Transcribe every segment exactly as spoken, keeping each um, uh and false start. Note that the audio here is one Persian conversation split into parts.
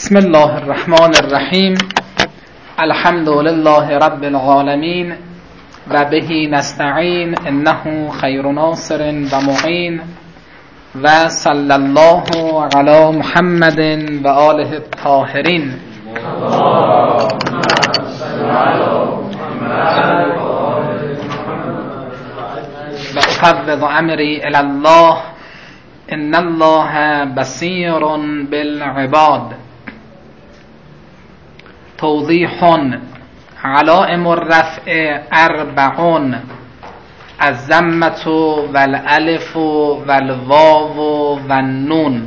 بسم الله الرحمن الرحیم. الحمد لله رب العالمین و به نستعین انه خیر ناصر و معین و صلی الله علی محمد و آله الطاهرین. و افوض امری الی الله ان الله بصیر بالعباد. توضیح: علائم الرفع اربعون: الضمة والالف والواو والنون.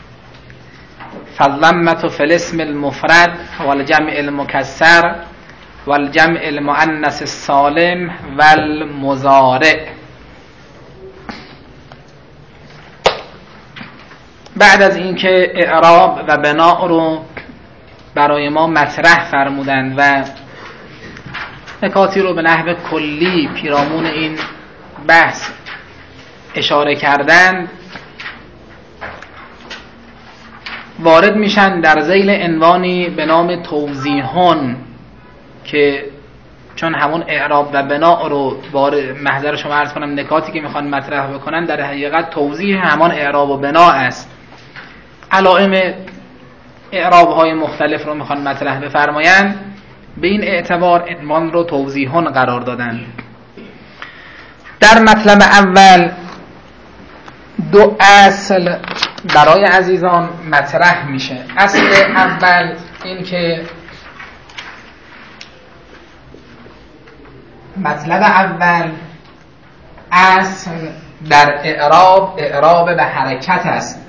فالضمة في الاسم المفرد والجمع المكسر والجمع المؤنث السالم والمضارع. بعد از اینکه اعراب و بناء رو برای ما مطرح فرمودند و نکاتی رو به نحو کلی پیرامون این بحث اشاره کردند، وارد میشن در ذیل عنوانی به نام توضیحون که چون همون اعراب و بناء رو محضر شما عرض کنم، نکاتی که میخوان مطرح بکنن در حقیقت توضیح همان اعراب و بناء است. علائم اعراب های مختلف رو میخوان مطرح بفرمایند، به این اعتبار عنوان رو توضیحون قرار دادن. در مطلب اول دو اصل برای عزیزان مطرح میشه. اصل اول این که مطلب اول اصل در اعراب اعراب به حرکت است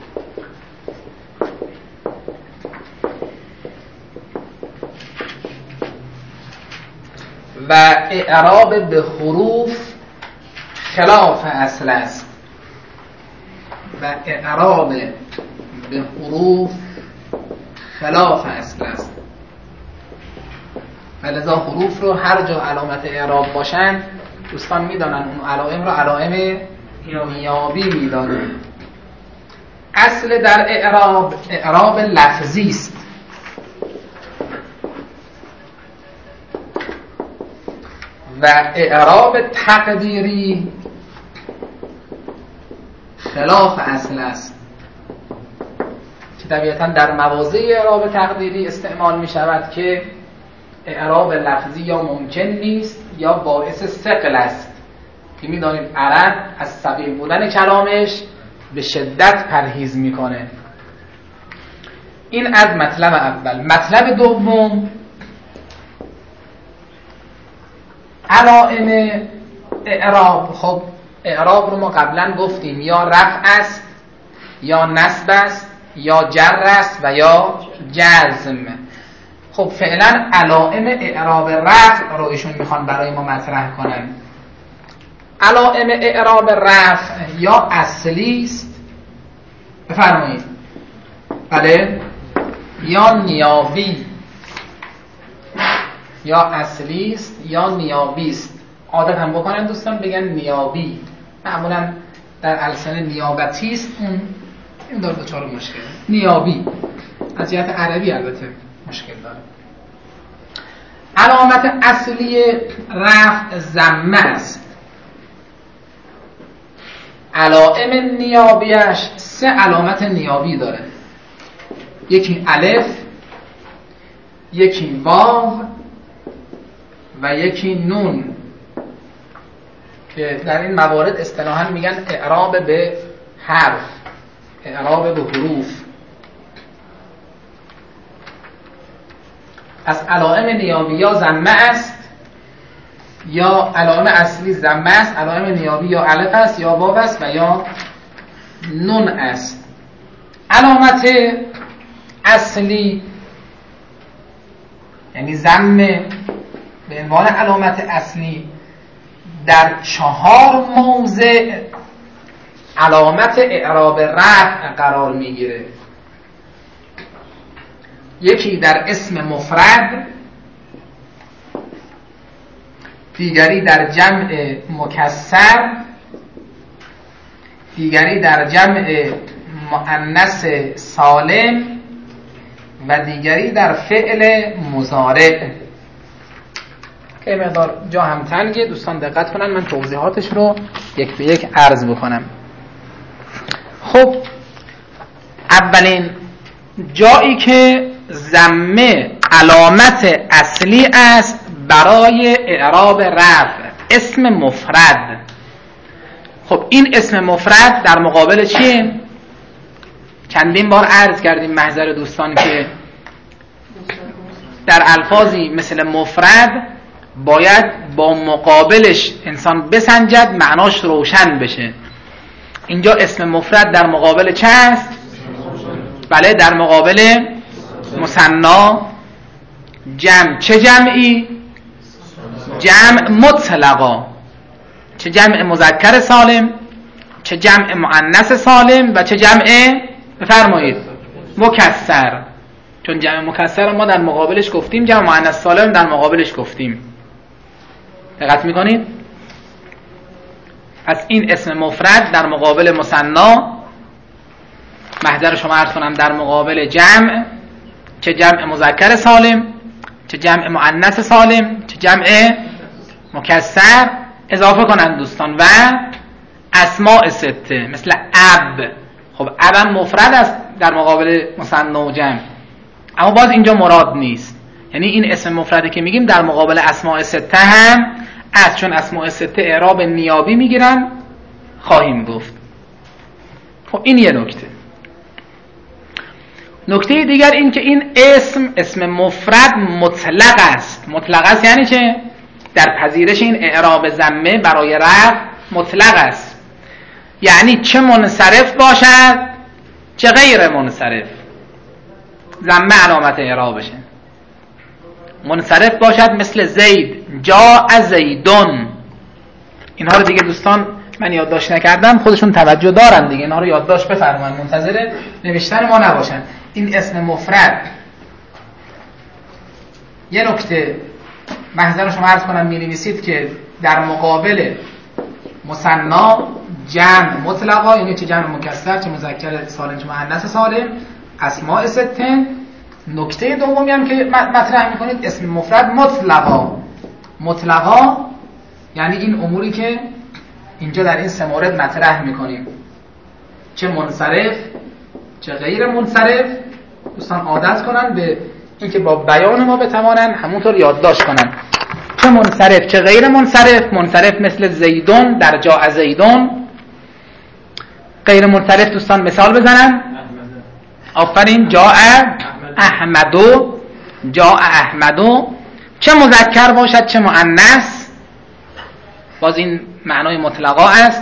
و اعراب به حروف خلاف اصل است و اعراب به حروف خلاف اصل است. ولذا حروف رو هر جا علامت اعراب باشن دوستان میدانن اون علائم رو علائم نیابی میدانن. اصل در اعراب اعراب لفظی است و اعراب تقدیری خلاف اصل است که طبیعتا در مواضع اعراب تقدیری استعمال می شود که اعراب لفظی یا ممکن نیست یا باعث ثقل است که می دانید عرب از ثقیل بودن کلامش به شدت پرهیز می کنه. این از مطلب اول. مطلب دوم علائم اعراب. خب اعراب رو ما قبلا گفتیم یا رفع است یا نصب است یا جر است و یا جزم. خب فعلا علائم اعراب رفع رو ایشون میخوان برای ما مطرح کنن. علائم اعراب رفع یا اصلی است، بفرمایید، بله، یا نیابی. یا اصلی است یا نیابی است. عادت هم بکنن دوستان بگن نیابی، معمولا در السنه نیابتی است، اون این داره دوچار مشکل. نیابی از جهت عربی البته مشکل داره. علامت اصلی رفع ضمه است. علائم نیابیش سه علامت نیابی داره: یکی الف، یکی واو و یکی نون، که در این موارد اصطلاحاً میگن اعراب به حرف، اعراب به حروف. از علائم نیابی یا ضمه است یا علائم اصلی ضمه است، علائم نیابی یا الف است یا واو است و یا نون است. علامت اصلی یعنی ضمه به عنوان علامت اصلی در چهار موضع علامت اعراب رفع قرار میگیره. یکی در اسم مفرد، دیگری در جمع مکسر، دیگری در جمع مؤنث سالم و دیگری در فعل مضارع. که مقدار جا هم تنگه، دوستان دقت کنن من توضیحاتش رو یک به یک عرض بکنم. خب اولین جایی که ضمه علامت اصلی است برای اعراب رفع، اسم مفرد. خب این اسم مفرد در مقابل چیه؟ چندین بار عرض کردیم محضر دوستان که در الفاظی مثل مفرد باید با مقابلش انسان بسنجد، معناش روشن بشه. اینجا اسم مفرد در مقابل چه است؟ بله در مقابل مثنا جمع. چه جمعی؟ جمع مطلقا. چه جمع مذکر سالم، چه جمع مؤنث سالم و چه جمع بفرمایید مکسر. چون جمع مکسر ما در مقابلش گفتیم، جمع مؤنث سالم در مقابلش گفتیم. دقت میکنید؟ پس این اسم مفرد در مقابل مثنا، محضر شما عرض کنم در مقابل جمع، چه جمع مذکر سالم، چه جمع مؤنث سالم، چه جمع مکسر اضافه کنند دوستان. و اسماء سته مثل اب. خب اب هم مفرد است در مقابل مثنا و جمع، اما باز اینجا مراد نیست. یعنی این اسم مفردی که میگیم در مقابل اسماء سته هم است، چون اسماء سته اعراب نیابی میگیرن، خواهیم گفت. خب این یه نکته. نکته دیگر این که این اسم اسم مفرد مطلق است. مطلق است یعنی چه؟ در پذیرش این اعراب ضمه برای رفع مطلق است، یعنی چه منصرف باشد چه غیر منصرف ضمه علامت اعرابشه. منصرف باشد مثل زید، جاء زیدون. اینها رو دیگه دوستان من یادداشت نکردم، خودشون توجه دارن دیگه، اینها رو یادداشت بفرمایید، منتظر نوشتن ما نباشن. این اسم مفرد یه نکته محضر شما عرض کنم می نویسید که در مقابل مثنا جمع مطلقا، یعنی چه جمع مکسر، چه مذکر سالم، چه مؤنث سالم، اسماء سته. نکته دومی هم که مطرح میکنید اسم مفرد مطلقا. مطلقا یعنی این اموری که اینجا در این سه مورد مطرح میکنیم، چه منصرف چه غیر منصرف. دوستان عادت کنن به اینکه با بیان ما بتوانن همونطور یادداشت کنن، چه منصرف چه غیر منصرف. منصرف مثل زیدون در جاء زیدون. غیر منصرف دوستان مثال بزنن. آفرین، جاء احمدو، جاء احمدو. چه مذکر باشد چه مؤنث، باز این معنای مطلقا است.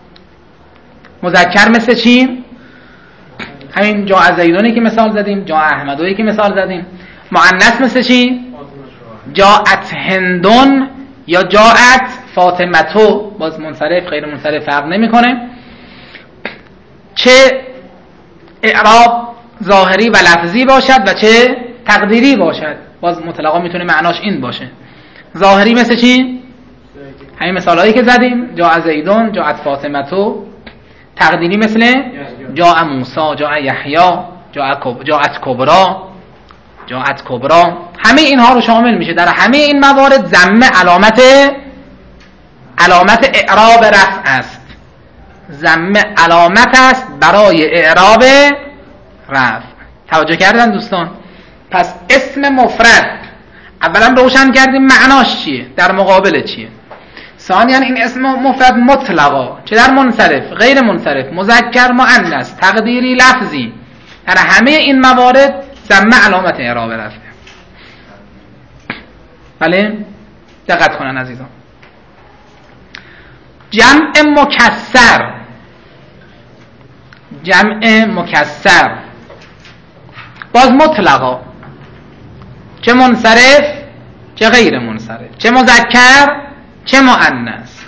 مذکر مثل چی؟ همین جاء زیدونی که مثال زدیم، جاء احمدویی که مثال زدیم. مؤنث مثل چی؟ جاءت هندون یا جاءت فاطمتو. باز منصرف غیر منصرف فرق نمیکنه. چه اعراب ظاهری و لفظی باشد و چه تقدیری باشد، باز مطلقا میتونه معناش این باشه. ظاهری مثل چی؟ همین مثالهایی که زدیم، جاء زیدون، جاءت فاطمتو. تقدیری مثل جاء موسی، جاء یحیی، جاءت کبرا، جاءت کبرا. همه اینها رو شامل میشه. در همه این موارد ضمه علامت علامت اعراب رفع است. ضمه علامت است برای اعراب رفع. توجه کردن دوستان؟ پس اسم مفرد اولا روشن کردیم معناش چیه، در مقابل چیه. ثانیاً این اسم مفرد مطلقا، چه در منصرف غیر منصرف، مذکر مؤنث، تقدیری لفظی، در همه این موارد ضمه علامت اعراب رفع. بله دقت کنن عزیزان. جمع مکسر، جمع مکسر باز مطلقا، چه منصرف چه غیر منصرف، چه مذکر چه مؤنث،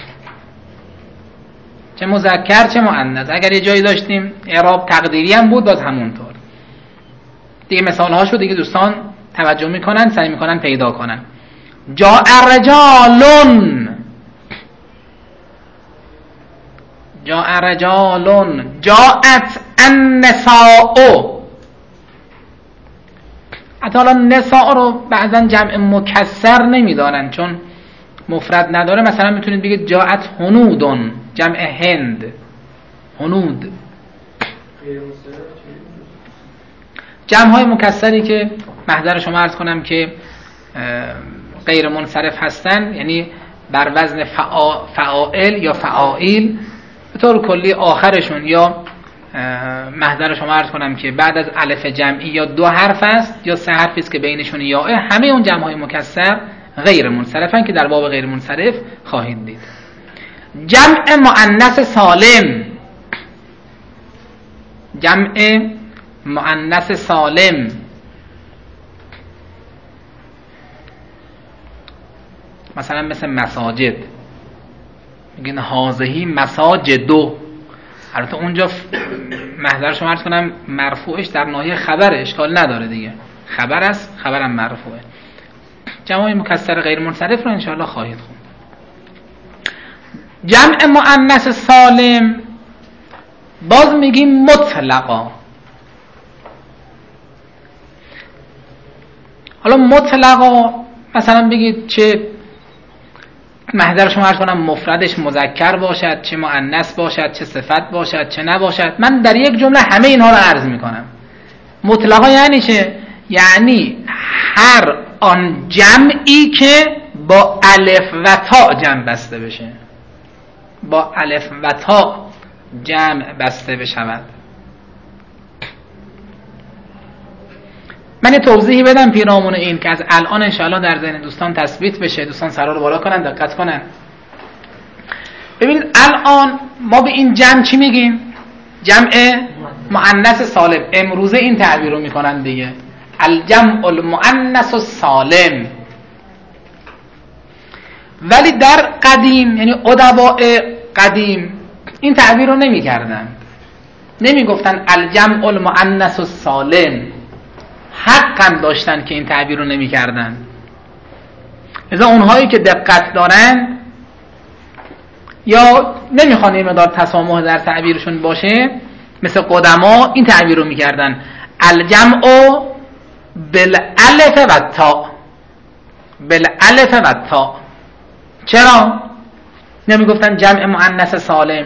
چه مذکر چه مؤنث. اگر یه جایی داشتیم اعراب تقدیری هم بود باز همونطور دیگه. مثال هاشو دیگه دوستان توجه میکنن، سعی میکنن پیدا کنن. جاء رجالون، جاء رجالون. جاءت النساء، حتی حالا نساء رو بعضا جمع مکسر نمیدارن چون مفرد نداره. مثلا میتونید بگید جاءت هنودون، جمع هند، هنود. جمع های مکسری که محضر شما عرض کنم که غیر منصرف هستن، یعنی بر وزن فعا... فعائل یا فعائل به طور کلی آخرشون، یا محضر شما عرض کنم که بعد از الف جمعی یا دو حرف است یا سه حرفی است که بینشون یاء، همه اون جمع های مکسر غیر منصرفن که در باب غیر منصرف خواهید دید. جمع مؤنث سالم، جمع مؤنث سالم مثلا مثل مساجد، میگن هازهی مساجدو. البته اونجا محضر شما عرض کنم مرفوعش در ناحیه خبر اشکال نداره دیگه، خبر است، خبرم مرفوعه. جمع مکسر غیر منصرف رو انشاءالله خواهید خوند. جمع مؤنث سالم باز میگیم مطلقا. حالا مطلقا مثلا بگید چه محضر شما عرض کنم مفردش مذکر باشد، چه مؤنث باشد، چه صفت باشد، چه نباشد، من در یک جمله همه اینها رو عرض میکنم. مطلقا یعنی چه؟ یعنی هر آن جمعی که با الف و تا جمع بسته بشه، با الف و تا جمع بسته بشود. من یه توضیحی بدم پیرامون این که از الان انشاءالله در ذهن دوستان تثبیت بشه. دوستان سرا رو بالا کنن، دقت کنن. ببینید الان ما به این جمع چی میگیم؟ جمع مؤنث سالم. امروزه این تعبیر رو میکنن دیگه، الجمع المؤنث السالم. ولی در قدیم، یعنی ادباء قدیم، این تعبیر رو نمیکردن، نمیگفتن الجمع المؤنث السالم. حقا داشتن که این تعبیر رو نمی کردن. مثلا اونهایی که دقت دارن یا نمیخوان این مقدار تسامح در تعبیرشون باشه، مثل قدما این تعبیر رو می کردن الجمع بالالف و تا، بالالف و تا. چرا نمی گفتن جمع مؤنث سالم؟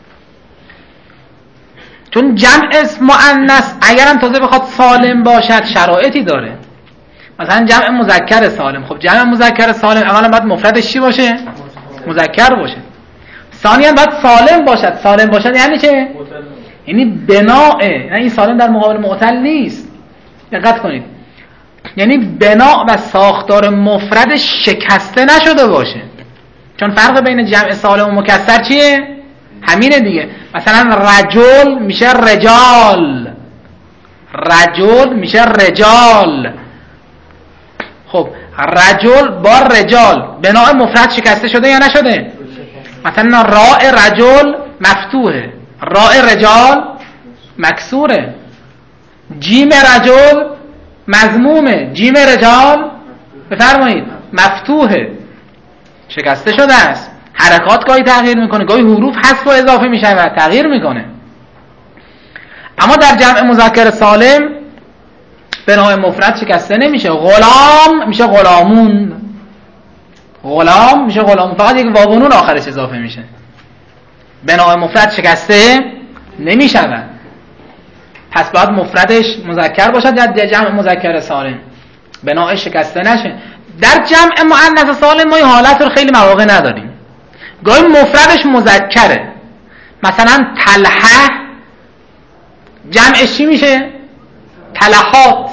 چون جمع مؤنث اگرم تازه بخواد سالم باشد شرایطی داره. مثلا جمع مذکر سالم، خب جمع مذکر سالم اولا باید مفردش چی باشه؟ مذکر باشه. ثانیاً باید سالم باشد. سالم باشد یعنی چه؟ یعنی بناء، نه این سالم در مقابل معتل نیست، دقت کنید. یعنی بناء و ساختار مفردش شکسته نشده باشه. چون فرق بین جمع سالم و مکسر چیه؟ همینه دیگه. مثلا رجل میشه رجال، رجل میشه رجال. خب رجل با رجال بناء مفرد شکسته شده یا نشده؟ مثلا راء رجل مفتوحه، راء رجال مکسوره. جیم رجل مضمومه، جیم رجال بفرمایید مفتوحه، شکسته شده است. حرکات گاهی تغییر میکنه، گاهی حروف حذف و اضافه میشه و تغییر میکنه. اما در جمع مذکر سالم بناء مفرد شکسته نمیشه. غلام میشه غلامون، غلام میشه غلامون، فقط یک واو و نون آخرش اضافه میشه. بناء مفرد شکسته نمیشه. پس باید مفردش مذکر باشد در جمع مذکر سالم، بناءش شکسته نشه. در جمع مؤنث سالم ما این حالت رو خیلی مواقع نداریم. گاهی مفردش مذکره، مثلا تلحه جمعش چی میشه؟ تلحات،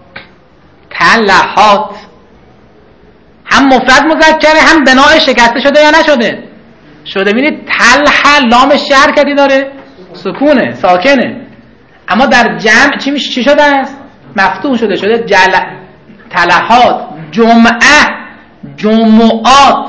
تلحات. هم مفرد مذکره، هم بناءش شکسته شده یا نشده؟ شده. ببینید تلحه لامش چه حرکتی داره؟ سکونه، ساکنه. اما در جمع چی میشه؟ چی شده است؟ مفتوح شده، شده جل... تلحات. جمعه، جمعات،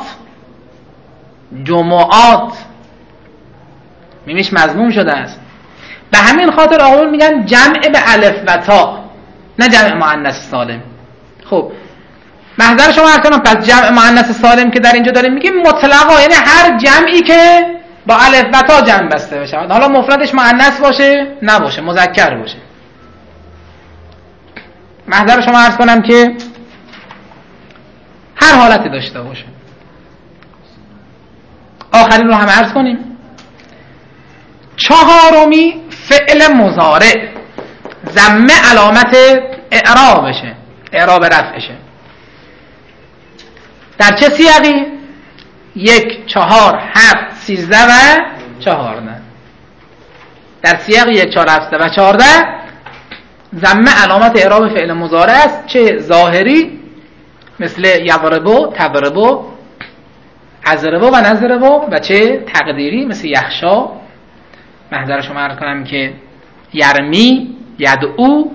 جمعات میمیش مضموم شده است. به همین خاطر آقایون میگن جمع به الف و تا، نه جمع مؤنث سالم. خب محضر شما عرض کنم، پس جمع مؤنث سالم که در اینجا داریم میگیم مطلقا، یعنی هر جمعی که با الف و تا جمع بسته بشه، حالا مفردش مؤنث باشه نباشه، مذکر باشه. محضر شما عرض کنم که هر حالتی داشته باشه. آخرین رو هم عرض کنیم. چهارمی فعل مضارع ضمه علامت اعرابشه، اعراب رفعشه. در چه سیاقی؟ یک، چهار، هفت، سیزده و چهارده. در سیاق یک، چهار، هفت و چهارده ضمه علامت اعراب فعل مضارع است، چه ظاهری مثل یضربو، تضربو، اضربو و نضربو، و چه تقدیری مثل یخشا. محضر شما عرض کنم که یرمی، یدعو،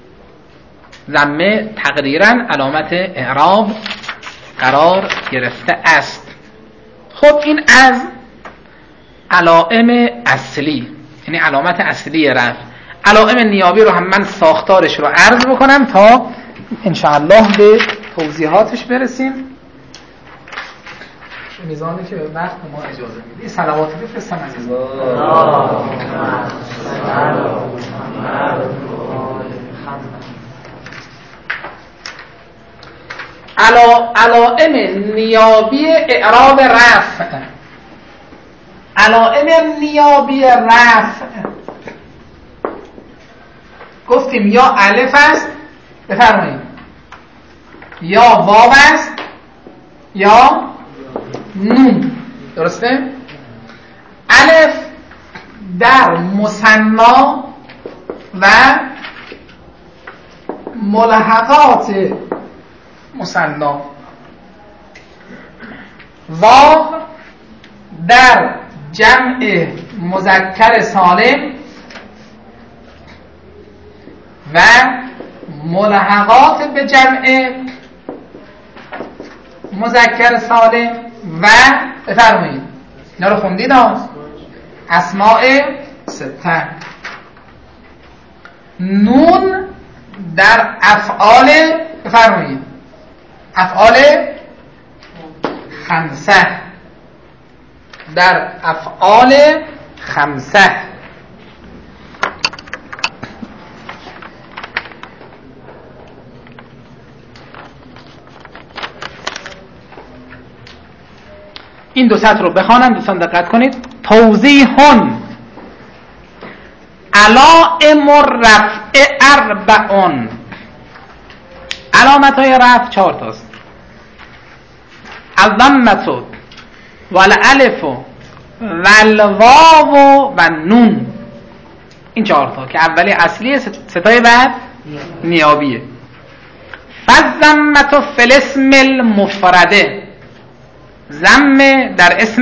ضمه تقدیرا علامت اعراب قرار گرفته است. خب این از علائم اصلی، یعنی علامت اصلی رفع. علائم نیابی رو هم من ساختارش رو عرض بکنم تا انشاءالله به توضیحاتش برسیم. میزانی که به وقت ما اجازه میده. این صلوات بفرستم عزیزان. علا علائم نیابی اعراب رفع. علائم نیابی رفع گفتیم یا الف است، بفرمایید، یا واو است، یا نون. درسته؟ الف در مثنا و ملحقات مثنا، واو در جمع مذکر سالم و ملحقات به جمع مذکر سالم و بفرمایید اینا رو خوندید ها، اسماء سته. نون در افعال، بفرمایید، افعال خمسه، در افعال خمسه. این دو سطر رو بخوانم، دوستان دقت کنید. توضیحون علائم الرفع اربعون. علامت های رفع چهار تاست: الضمه والالف والواو و نون. این چهار تا که اولی اصلی، ستای بعد نیابیه. فالضمه فی الاسم المفرده، ضمه در اسم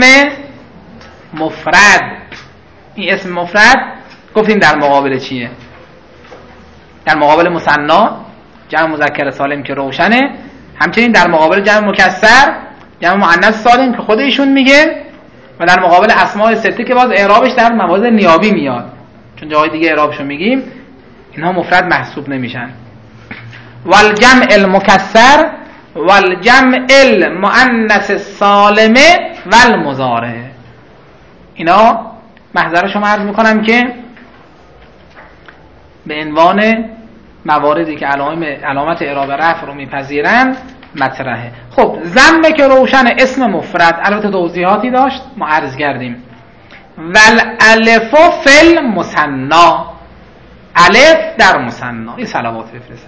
مفرد. این اسم مفرد گفتیم در مقابل چیه؟ در مقابل مثنا، جمع مذکر سالم که روشنه، همچنین در مقابل جمع مکسر، جمع مؤنث سالم که خود ایشون میگه، و در مقابل اسماء سته که باز اعرابش در موارد نیابی میاد، چون جاهای دیگه اعرابشو میگیم، اینها مفرد محسوب نمیشن. والجمع المکسر والجمع المؤنث السالم والمضارع. اینا محضر شما عرض میکنم که به عنوان مواردی که علامت اعراب رفع رو میپذیرن مطرحه. خب ضمه که روشن، اسم مفرد، البته توضیحاتی داشت ما عرض کردیم. والالف فی المثنا، الف در مثنا. این صلوات بفرستن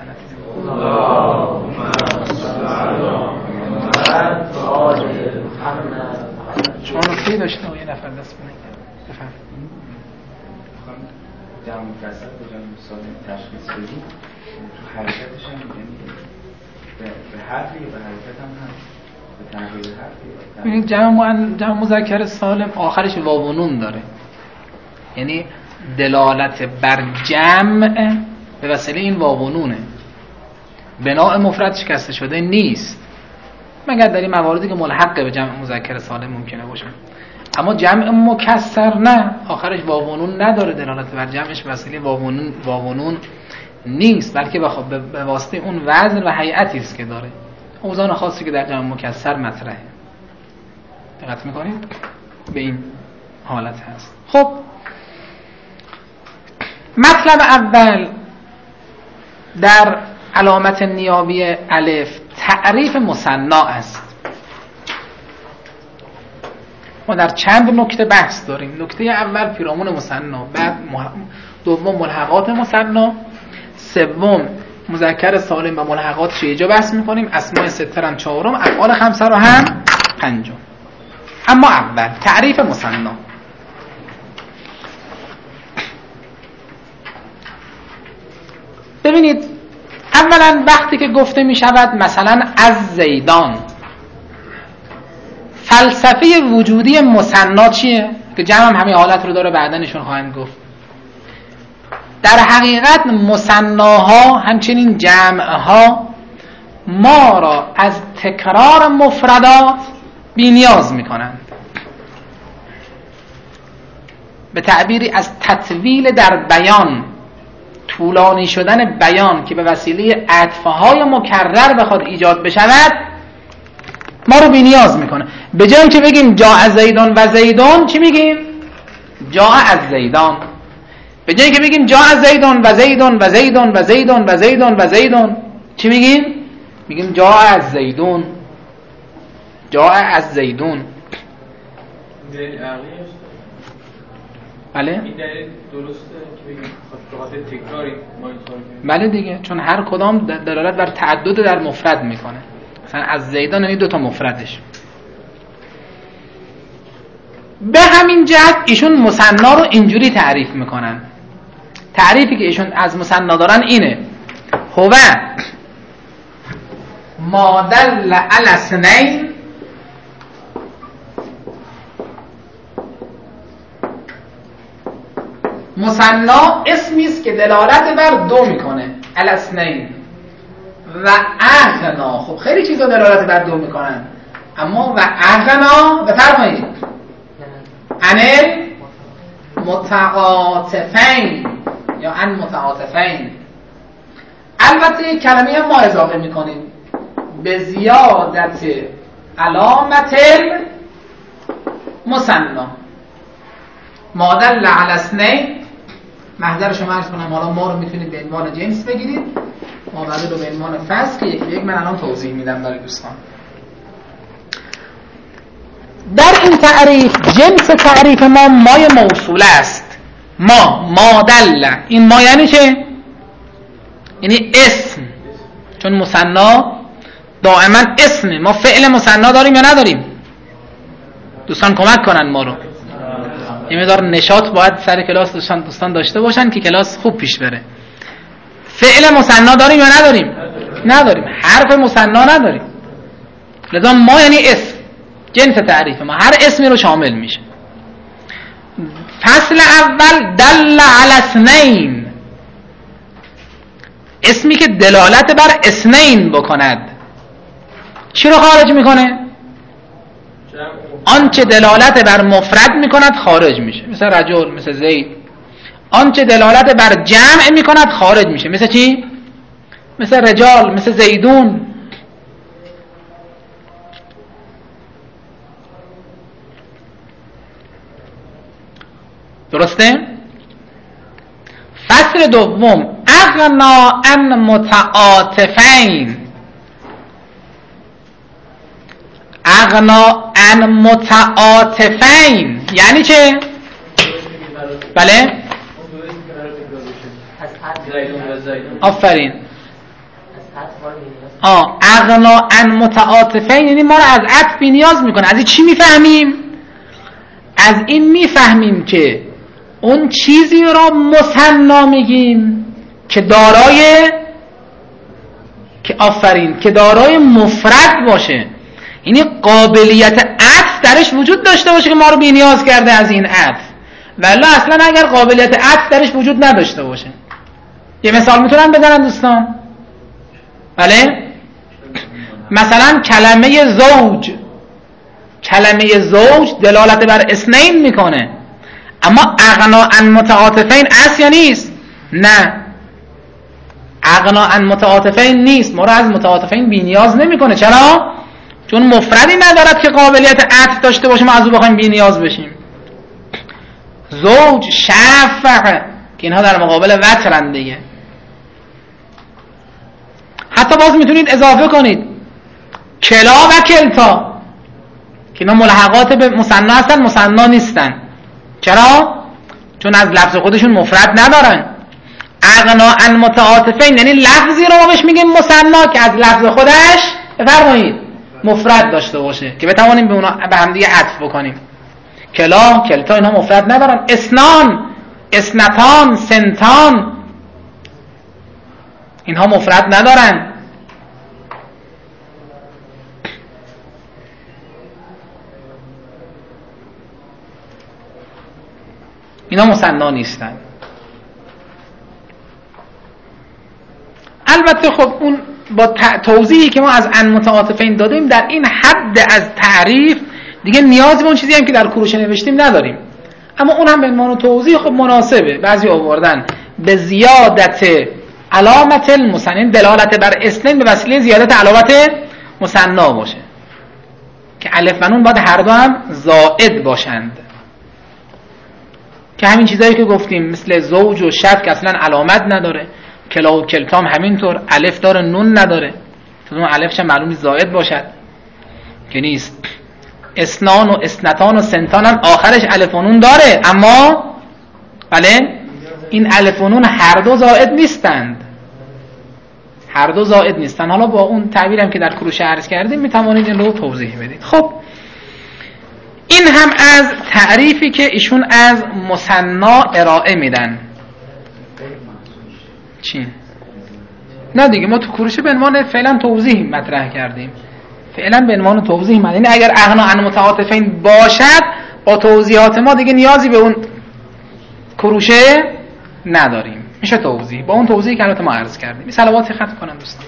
چون نکته داشته و یه نفر دست بنید. بفرم جمع مکسر به جمع سالم تشخیص بدیم، تو حرکتش هم به حرفی به حرکت هم هست، به تغییر حرفی. این جمع جمع مذکر سالم آخرش واو و نون داره، یعنی دلالت بر جمع به وسیله این واو و نونه. بناء مفرد شکسته شده نیست، مگر در این مواردی که ملحق به جمع مذکر سالم ممکنه باشه. اما جمع مکسر نه، آخرش واو و نون نداره، دلالت بر جمعش به وسیله واو و نون نیست، بلکه به واسطه اون وزن و هیئتی است که داره، اوزان خاصی که در جمع مکسر مطرحه. دقت میکنید؟ به این حالت هست. خب مطلب اول در علامت نیابی الف تعریف مثنا است. ما در چند نکته بحث داریم. نکته اول پیرامون مثنا، بعد دوم ملحقات مثنا، سوم مذکر سالم و ملحقاتش اینجا بحث میکنیم، اسماء سته هم چهارم، افعال خمسه رو هم پنجم. اما اول تعریف مثنا. ببینید اولا وقتی که گفته می شود مثلا از زیدان، فلسفه وجودی مثنا چیه؟ که جمع هم همین حالت رو داره، بعدا نشون خواهند گفت. در حقیقت مثناها همچنین جمعها ما را از تکرار مفردات بی نیاز می کنند. به تعبیری از تطویل در بیان، طولانی شدن بیان که به وسیله عطفهای مکرر بخواد ایجاد بشود، ما رو بی نیاز میکنه. به جای اینکه بگیم جاء زیدان و زیدان، چی میگیم؟ جاء از زیدان. به جای اینکه بگیم جاء زیدان و زیدان و زیدان و زیدان و زیدان و زیدان، چی میگیم؟ میگیم جاء از زیدون. جاء از زیدون. بله؟ این دلیل درسته که بگیم خاطر تکراری ما اینطور. بله دیگه، چون هر کدام دلالت بر تعدد در مفرد میکنه. مثلا از زیدان یعنی دو تا مفردش. به همین جهت ایشون مثنا رو اینجوری تعریف میکنن. تعریفی که ایشون از مثنا دارن اینه: هو ما دل علی اثنین مثنا اسمی است که دلالت بر دو میکنه، علی اثنین و اغنا. خب خیلی چیزا دلالت بر دو میکنن، اما و اغنا بفرمایید انل متعاطفین یا ان متعاطفین. البته کلمه ما اضافه میکنیم به زیادت علامت مثنا. ما دل علی اثنین، محضر شما عرض کنم، حالا ما رو میتونید به عنوان جنس بگیرید، ما بعد رو به عنوان فصل که یک یک من الان توضیح میدم برای دوستان. در این تعریف جنس تعریف ما مای موصوله است. ما ما دل، این ما یعنی چه؟ یعنی اسم، چون مثنا دائما اسمه. ما فعل مثنا داریم یا نداریم؟ دوستان کمک کنن ما رو. یه مقدار نشاط باید سر کلاس دوستان دوستان داشته باشن که کلاس خوب پیش بره. فعل مثنا داریم یا نداریم؟ نداریم. حرف مثنا نداریم. لذا ما یعنی اسم، جنس تعریف ما هر اسمی رو شامل میشه. فصل اول دل علی اثنین، اسمی که دلالت بر اثنین بکند چی رو خارج میکنه؟ آنچه دلالت بر مفرد میکند خارج میشه، مثل رجل، مثل زید. آنچه دلالت بر جمع میکند خارج میشه، مثل چی؟ مثل رجال، مثل زیدون. درسته؟ فصل دوم اغنا عن متعاطفین. اغنا عن متعاطفین یعنی چه؟ بله؟ آفرین. آه اغنا عن متعاطفین یعنی ما رو از عطف بی نیاز میکنه. از این چی میفهمیم؟ از این میفهمیم که اون چیزی را مثنا میگیم که دارای که آفرین که دارای مفرد باشه، یعنی قابلیت عطف درش وجود داشته باشه که ما رو بی نیاز کرده از این عطف. ولی اصلا اگر قابلیت عطف درش وجود نداشته باشه. یه مثال میتونم بزنم دوستان؟ بله؟ مثلا کلمه زوج، کلمه زوج دلالت بر اثنین میکنه، اما اغنا عن متعاطفین است یا نیست؟ نه، اغنا عن متعاطفین نیست. ما رو از متعاطفین بی نیاز نمیکنه. چرا؟ چون مفردی ندارد که قابلیت عطف داشته باشه ما از او بخوایم بی نیاز بشیم. زوج، شفع که اینها در مقابل وترن دیگه. حتی باز میتونید اضافه کنید کلا و کلتا که اینا ملحقات به مثنا هستن، مثنا نیستن. چرا؟ چون از لفظ خودشون مفرد ندارن. اغنا عن متعاطفین یعنی لفظی رو ما بهش میگیم مثنا که از لفظ خودش بفرمایید مفرد داشته باشه که بتوانیم به اونا به هم دیگه عطف بکنیم. کلا، کلتا اینا مفرد ندارن. اسنان، اسنتان، سنتان اینها مفرد ندارن. اینا مثنا نیستن. البته خب اون با توضیحی که ما از ان متعاطفین دادیم در این حد از تعریف دیگه نیازی به اون چیزی هم که در کوروش نوشتیم نداریم، اما اون هم به عنوان توضیح خب مناسبه. بعضی آوردن به زیادت علامت المثنى، دلالت بر اثنین به وسیله زیادت علامت مثنا باشه که الف و نون باید هر دو هم زائد باشند، که همین چیزایی که گفتیم مثل زوج و شد که اصلا علامت نداره، کلا و کلتام همینطور الف داره نون نداره، تو اون الفش معلومی زائد باشد که نیست. اسنان و اسنتان و سنتان هم آخرش الف و نون داره، اما بله این الف و نون هر دو زائد نیستند، هر دو زائد نیستند. حالا با اون تعبیرم که در کروشه عرض کردیم میتوانید این رو توضیح بدید. خب این هم از تعریفی که ایشون از مثنا ارائه میدن. چی؟ نه دیگه ما تو کروشه به عنوان فعلا توضیح مطرح کردیم، فعلا به عنوان توضیح مطرح. یعنی اگر اغنا عن متعاطفین باشد با توضیحات ما دیگه نیازی به اون کروشه نداریم، میشه توضیح با اون توضیحی که البته ما عرض کردیم. این صلواتی ختم کنم دوستان.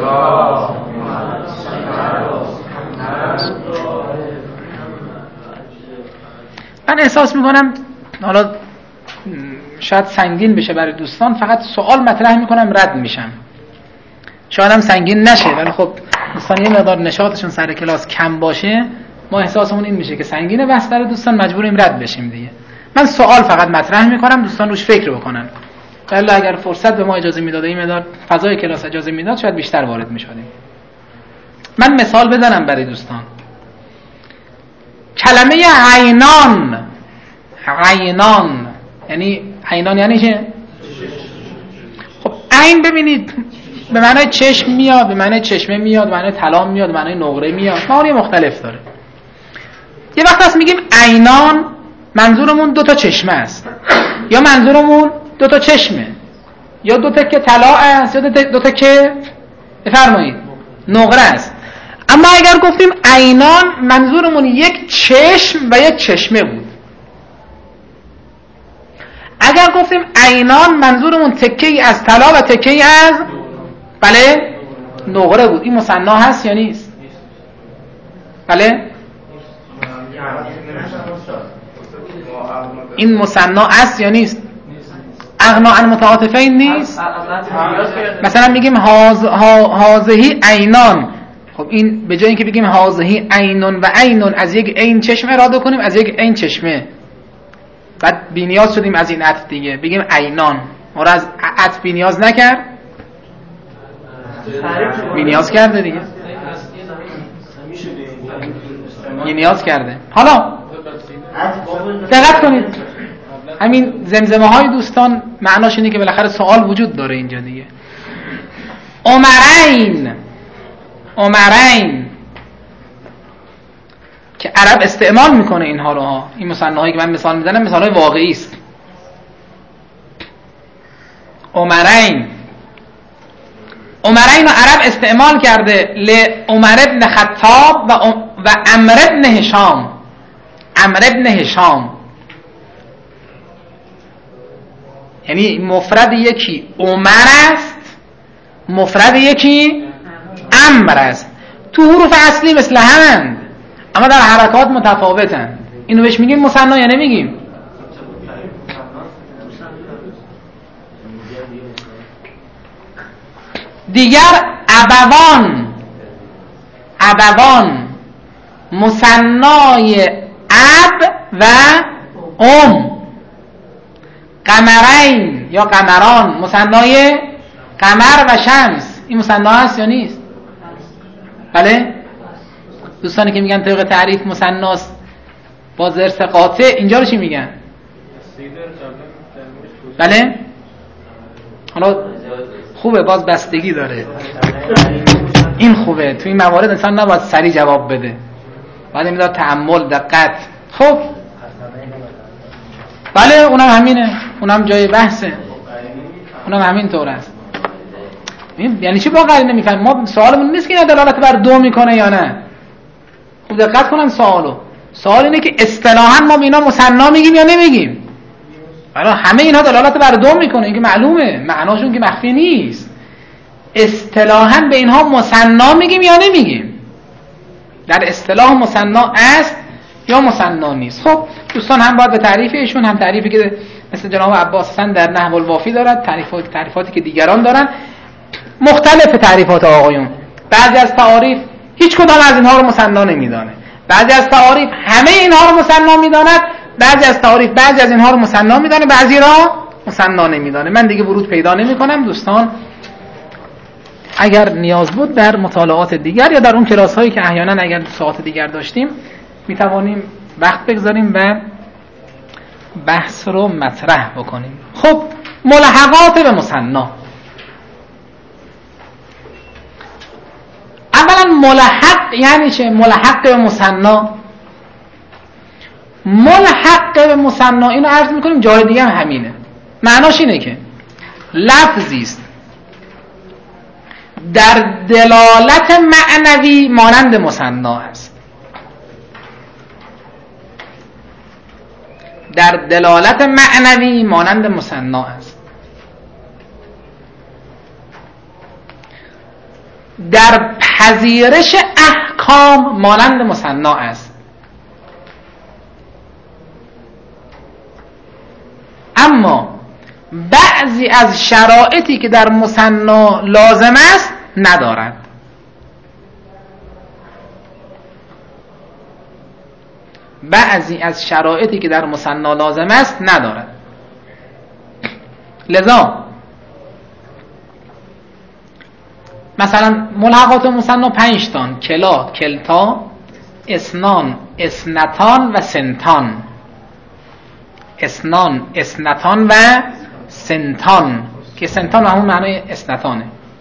من احساس میکنم حالا شاید سنگین بشه برای دوستان، فقط سوال مطرح میکنم رد میشم، شاید هم سنگین نشه، ولی خب دوستان یه مقدار نشاطشون سر کلاس کم باشه ما احساسمون این میشه که سنگینه بحث برای دوستان، مجبوریم رد بشیم دیگه. من سوال فقط مطرح میکنم دوستان روش فکر بکنن، ولی اگر فرصت به ما اجازه میداد این مقدار فضای کلاس اجازه میداد شاید بیشتر وارد میشدیم. من مثال بزنم برای دوستان. کلمه عینان، عینان یعنی عینان یعنی چه؟ خب عین ببینید به معنای چشم میاد، به معنای چشمه میاد، به معنای طلا میاد، به معنای نقره میاد، معانی مختلف داره. یه وقت هست میگیم عینان منظورمون دو تا چشمه است، یا منظورمون دو تا چشمه، یا دو تا که طلا است، یا دو تا که بفرمایید نقره است. اما اگر گفتیم عینان منظورمون یک چشم و یک چشمه بود. اگر گفتیم عینان منظورمون تکه‌ای از طلا و تکه‌ای از بله نقره بود. این مثنا هست یا نیست؟ بله این مثنا است یا نیست؟ اغنا عن متعاطفین نیست؟ مثلا میگیم هاز هازهی عینان، خب این به جای اینکه بگیم هازهی عینون و عینون از یک عین چشمه اراده کنیم از یک عین چشمه، بعد بی‌نیاز شدیم از این عطف دیگه بگیم عینان، ما را از عطف بی‌نیاز نکرد؟ بی‌نیاز کرده دیگه، بی‌نیاز کرده. حالا دقت کنید همین زمزمه های دوستان معناش اینه که بالاخره سوال وجود داره اینجا دیگه. عمرین، عمرین که عرب استعمال میکنه اینها رو ها، این مثناهایی که من مثال میزنم مثالهای واقعی است. عمرین، عمرین رو عرب استعمال کرده لعمر ابن خطاب و, و عمر ابن هشام. عمر ابن هشام یعنی مفرد یکی عمر است، مفرد یکی عمر است. تو حروف اصلی مثل همند اما در حرکات متفاوتن. اینو بهش میگیم مثنا یا نمیگیم؟ دیگر ابوان، ابوان مثنای اب و ام. قمرین یا قمران مثنای قمر و شمس. این مثنا هست یا نیست؟ بله؟ دوستانی که میگن طبق تعریف مثناست با ضرس قاطع، اینجا رو چی میگن؟ بله؟ حالا خوبه، باز بستگی داره. این خوبه، تو این موارد انسان نباید سریع جواب بده، باید میداد تأمل، دقت. خب بله اونم همینه، اونم جای بحثه، اونم همین طور است. یعنی چی با قرینه میفهم؟ ما سوالمون نیست که اینا دلالت بر دو میکنه یا نه. خوب دقت کنن سوالو. سوال اینه که اصطلاحاً ما به اینا مثنا میگیم یا نمیگیم؟ برای همه اینا دلالت بر دو میکنه، این که معلومه، معناشون که مخفی نیست. اصطلاحاً به اینها مثنا میگیم یا نمیگیم؟ در اصطلاح مثنا است یا مثنا نیست. خب دوستان هم باید به تعریف ایشون، هم تعریفی که مثل جناب عباس حسن در نحو الوافی دارد، تعریفات تعریفاتی که دیگران دارن، مختلف تعریفات آقایون. بعضی از تعاریف هیچ کدام از اینها رو مثنا نمیدانه، بعضی از تعاریف همه اینها رو مثنا میداند، بعضی از تعاریف بعضی از اینها رو مثنا میدانه، بعضی را مثنا نمیدانه. من دیگه ورود پیدا نمیکنم. دوستان اگر نیاز بود در مطالعات دیگر یا در اون کلاس هایی که احیانا اگر ساعت دیگر داشتیم میتوانیم وقت بگذاریم و بحث رو مطرح بکنیم. خب ملحقات به مثنا. اولا ملحق یعنی چه؟ ملحق به مثنا، ملحق به مثنا اینو عرض میکنیم جای دیگه هم همینه. معناش اینه که لفظی است در دلالت معنوی مانند مثنا است، در دلالت معنوی مانند مثنا است، در پذیرش احکام مانند مثنا است. اما بعضی از شرایطی که در مثنا لازم است ندارد. بعضی از شرایطی که در مثنا لازم است ندارد. لذا مثلا ملحقات مثنا پنج تان: کلا، کلتا، اسنان، اسنتان و سنتان. اسنان، اسنتان و سنتان که سنتان همون معنای اسنتانه.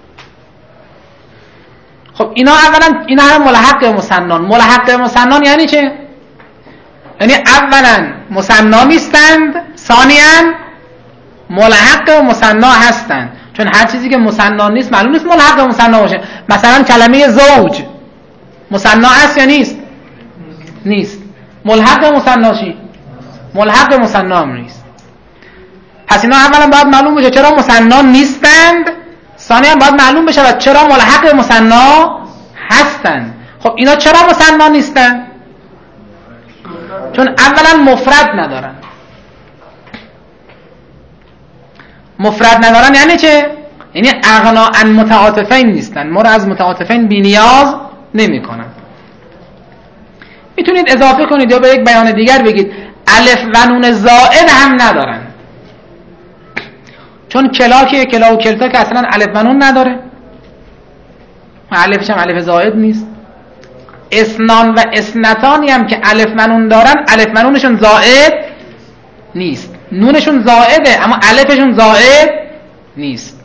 خب اینا اولا اینا هم ملحق مثنان. ملحق مثنان یعنی چه؟ یعنی اولا مثنا نیستند، ثانیاً ملحق مثنا هستند. چون هر چیزی که مثنا نیست معلوم نیست ملحق مثنا باشه. مثلا کلمه زوج مثنا است یا نیست؟ نیست. ملحق مثنا چی؟ ملحق مثنا هم نیست. پس اینا اولا باید معلوم بشه چرا مثنا نیستند، ثانیاً باید معلوم بشه چرا ملحق مثنا هستند. خب اینا چرا مثنا نیستند؟ چون اولا مفرد ندارن. مفرد ندارن یعنی چه؟ یعنی اغنا عن متعاطفین نیستن، ما رو از متعاطفین بی نیاز نمی کنن. میتونید اضافه کنید یا به یک بیان دیگر بگید الف و نون زائد هم ندارن. چون کلا که کلا و کلتا که اصلا الف و نون نداره، الفش هم الف زائد نیست. اسنان و اسنتانی هم که الف و نون دارن، الف و نونشون زائد نیست. نونشون زائده اما الفشون زائد نیست.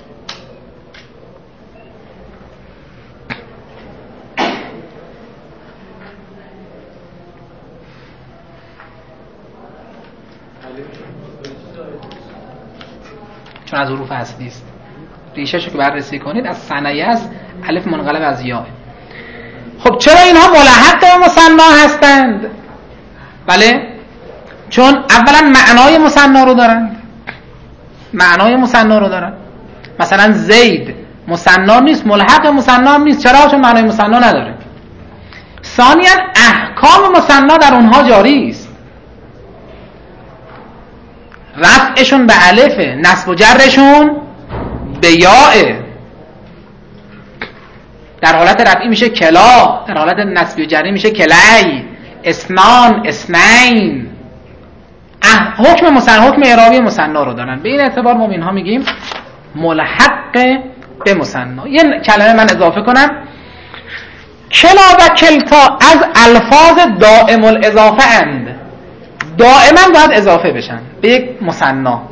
چون از حروف اصلی است. ریشه شو که بررسی کنید از ثنیه است، الف منقلب از یاء. خب چرا اینها ملحق به مثنا هستند؟ بله، چون اولا معنای مثنا رو دارند. معنای مثنا رو دارند. مثلا زید مثنا نیست، ملحق مثنا هم نیست. چرا؟ چون معنای مثنا نداره. ثانیاً احکام مثنا در اونها جاری است. رفعشون به الفه، نصب و جرشون به یاء. در حالت رفعی میشه کلا، در حالت نصبی و جری میشه کلی، اسنان، اسنین. حکم مثنا، حکم اعرابی مثنا رو دارن. به این اعتبار ما اینها میگیم ملحق به مثنا. یه کلمه من اضافه کنم، کلا و کلتا از الفاظ دائم الاضافه اند، دائما باید اضافه بشن به یک مثنا.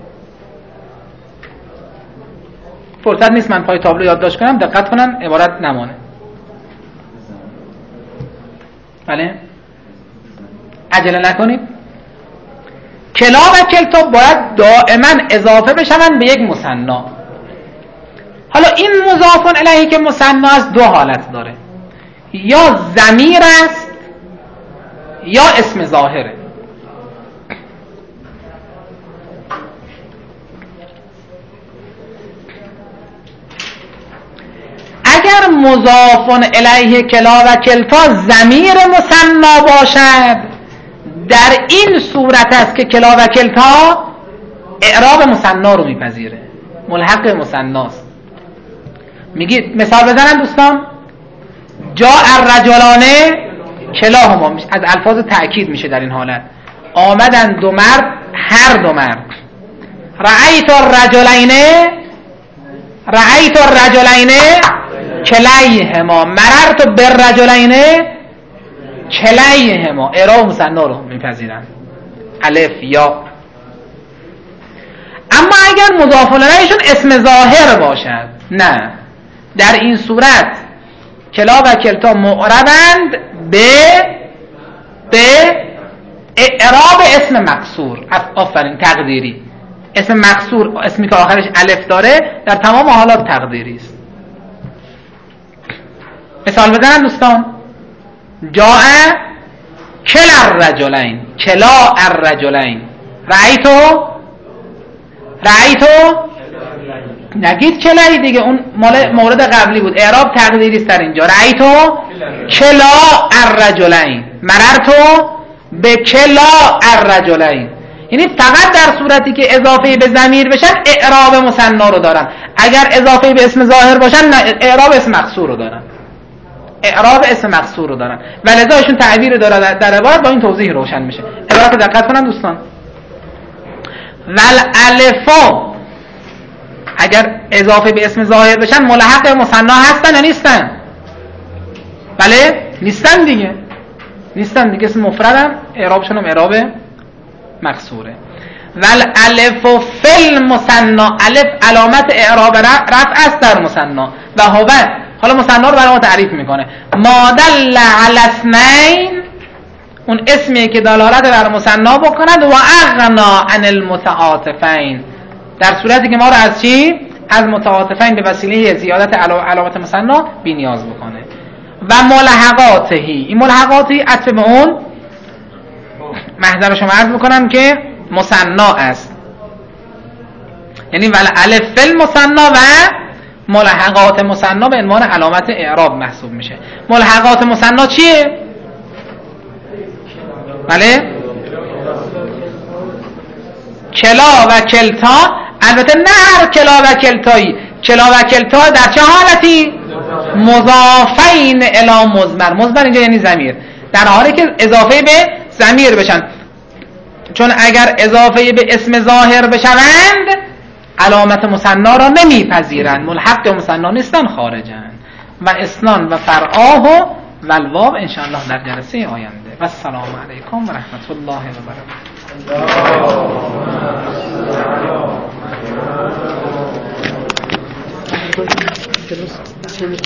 فرصت نیست من پای تابلو یادداشت کنم، دقت کنن عبارت نمانه. بله عجله نکنید. کلا و کلتا باید دائما اضافه بشن به یک مثنا. حالا این مضاف الیه که مثنا از دو حالت داره، یا ضمیر است یا اسم ظاهره. اگر مضاف الیه کلا و کلتا ضمیر مثنا باشد، در این صورت است که کلا و کلتا اعراب مثنا رو میپذیره، ملحق مثناست. میگید مثال بزنم دوستان، جاء الرجلان کلاهما، از الفاظ تأکید میشه در این حالت، آمدن دو مرد، هر دو مرد. رأیت الرجلین، رأیت الرجلین کلیهما، مررت بالرجلین کلیهما، اعراب مثنا رو میپذیرن، الف یا. اما اگر مضاف الیهشون اسم ظاهر باشد، نه، در این صورت کلا و کلتا معربند به به اعراب اسم مقصور. آفرین، تقدیری. اسم مقصور اسمی که آخرش الف داره در تمام حالات تقدیری است. مثال بزنم دوستان، جاء کلا الرجلین، کلا الرجلین، رأیتو رأیتو نگید کلایی دیگه، اون مال مورد قبلی بود، اعراب تقدیری است در اینجا. رأیتو کلا الرجلین، مررتو به کلا الرجلین. یعنی فقط در صورتی که اضافه به ضمیر بشن اعراب مثنا رو دارن، اگر اضافه به اسم ظاهر باشن نه، اعراب اسم مقصور رو دارن، اعراب اسم مقصور رو دارن. ولذا ایشون تعبیر داره در عبارت با این توضیح روشن میشه. عبارت دقت کنن دوستان. والالفا اگر اضافه به اسم ظاهر بشن ملحق مثنا هستن یا نیستن؟ بله نیستن دیگه، نیستن دیگه، اسم مفردن، اعرابشون هم اعراب مقصوره. والالف فی المثنا، الف علامت اعراب رفع است در مثنا. و هو، حالا مثنا رو برای ما تعریف میکنه، ما دل علی اثنین، اون اسمی که دلالت بر مثنا بکند، و اغنا عن المتعاطفین، در صورتی که ما رو از چی؟ از متعاطفین به وسیله زیادت علامت مثنا بی نیاز بکنه. و ملحقاته، این ملحقاتی عطف به اون محضر شما عرض بکنم که مثنا است، یعنی ول الف فی المثنا و ملحقات مثنا به عنوان علامت اعراب محسوب میشه. ملحقات مثنا چیه؟ بله کلا و کلتا، البته نه هر کلا و کلتایی، کلا و کلتا در چه حالتی؟ مضافین الی مضمر، مضمر اینجا یعنی ضمیر، در حالی که اضافه به ضمیر بشن، چون اگر اضافه به اسم ظاهر بشوند علامت مثنا را نمیپذیرند، ملحق به مثنا نیستن، خارجن. و اسنان و فرعاه و الواو ان شاء الله در جلسه آینده. و السلام علیکم و رحمت الله و برکاته.